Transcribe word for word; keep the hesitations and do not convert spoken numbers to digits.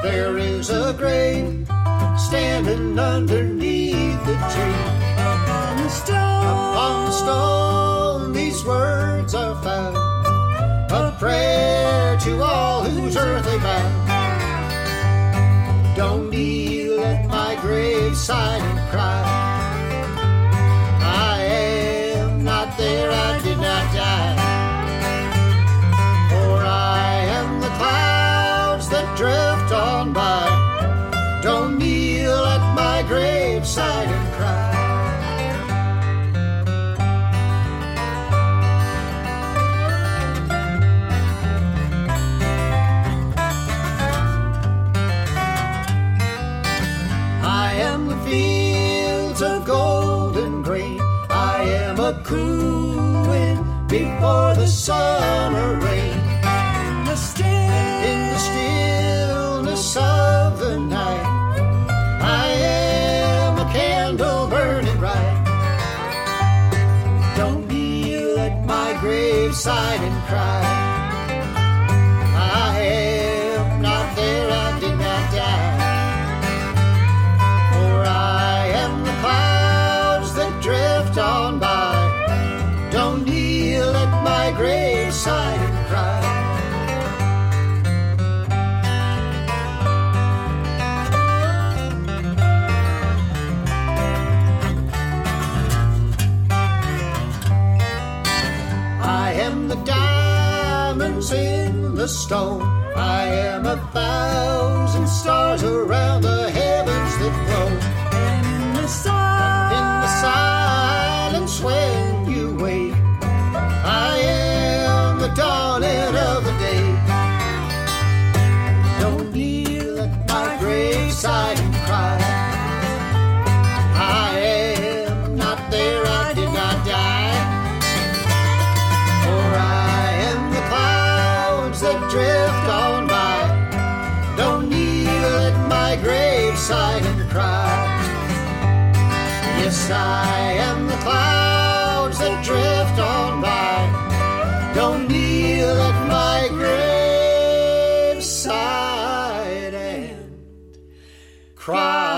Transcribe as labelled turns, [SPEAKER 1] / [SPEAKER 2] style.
[SPEAKER 1] there is a grave standing underneath the tree.
[SPEAKER 2] Upon the stone,
[SPEAKER 1] upon the stone, these words are found, a prayer to all who's earthly bound. Don't kneel at my graveside and cry, I am not there, I did not die. For I am the clouds that drift on by. Don't kneel at my graveside and cry. I am the fields of golden grain. I am a cool wind before the summer rain.
[SPEAKER 2] in the still,
[SPEAKER 1] In the stillness of the night, I am a candle burning bright. Don't kneel at my graveside and cry, I am not there, I did not die. For I am the clouds that drift on by. Don't kneel at my graveside and cry. I am the diamonds in the stone. I am a thousand stars around the heavens that glow.
[SPEAKER 2] and in the sun,
[SPEAKER 1] In the silence when you wake, I am the dawning of the day. Don't kneel at my graveside and cry, I am not there, I did not die. For I am the clouds that drift on by. Don't kneel at my graveside and cry. Yes, I am the clouds that drift on by. Don't kneel at my graveside and cry.